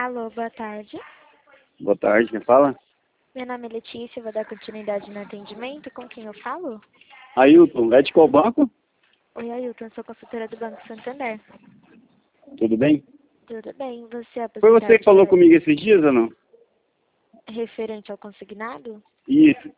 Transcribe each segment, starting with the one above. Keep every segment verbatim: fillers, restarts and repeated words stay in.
Alô, boa tarde. Boa tarde, quem fala? Meu nome é Letícia, vou dar continuidade no atendimento. Com quem eu falo? Ailton, é de qual banco? Oi, Ailton, sou consultora do Banco Santander. Tudo bem? Tudo bem, você é Foi você que falou comigo esses dias ou não? referente ao consignado? Isso,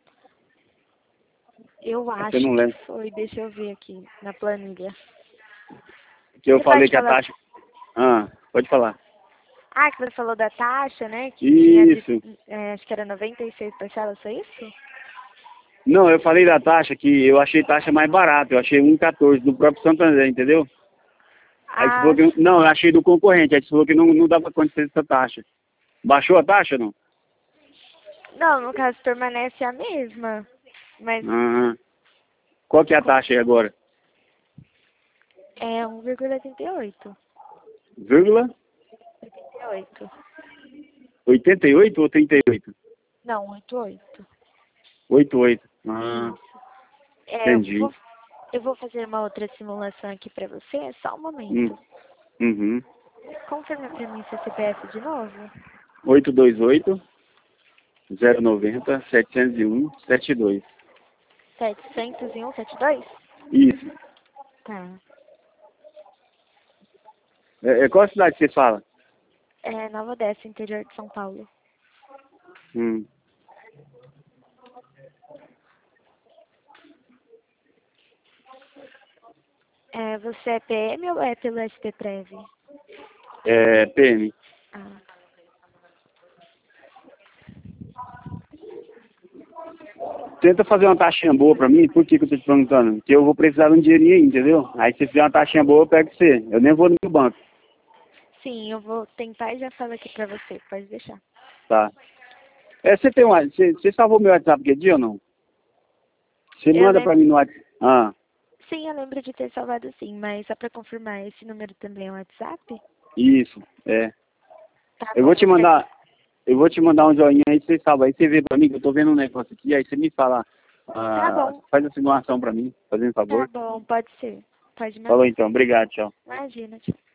Eu acho você não lembra. que foi, deixa eu ver aqui na planilha. Que eu Você falei pode que a falar... taxa... Ah, pode falar. Ah, que você falou da taxa, né? Que Isso. tinha de, é, acho que era noventa e seis parcelas, foi isso? Não, eu falei da taxa que eu achei taxa mais barata. Eu achei um vírgula quatorze do próprio Santander, entendeu? Aí você Ah, falou que... Não, eu achei do concorrente. Aí você falou que não, não dava conta dessa taxa. Baixou a taxa ou não? não, no caso permanece a mesma. Mas Aham. Qual que é a taxa aí agora? é um vírgula oitenta e oito. Vírgula? oitenta e oito. oitenta e oito ou trinta e oito? Não, oitenta e oito. oitenta e oito. Ah, Isso. É, eu entendi. vou, eu vou fazer uma outra simulação aqui pra você, só um Hum. momento. Uhum. Confirma pra mim seu C P F de novo. oito dois oito, zero nove zero, sete zero um, sete dois. setecentos e um, setenta e dois? Isso. Tá. É, é qual cidade você fala? É Nova Odessa, interior de São Paulo. Hum. É, você é P M ou é pelo S P Prev? É P M. Ah, Tenta fazer uma taxinha boa pra mim. Por que que eu tô te perguntando? Porque eu vou precisar de um dinheirinho aí, entendeu? Aí se fizer uma taxinha boa, eu pego você. Eu nem vou no meu banco. sim, eu vou tentar e já falo aqui pra você. Pode deixar. Tá. É, você tem um... Você, você salvou meu WhatsApp aquele dia ou não? Você Eu manda pra lembro... mim no WhatsApp. Ah, Sim, eu lembro de ter salvado sim, mas só pra confirmar, esse número também é um WhatsApp? isso. É. Tá Eu bom, vou te você... mandar... Eu vou te mandar um joinha aí, você salva. Aí você vê pra mim que eu tô vendo um negócio aqui, aí você me fala... Tá Ah, bom, faz a simulação pra mim, fazendo um tá favor. bom, pode ser. Pode Falou mandar. então, obrigado, tchau. Imagina, tchau.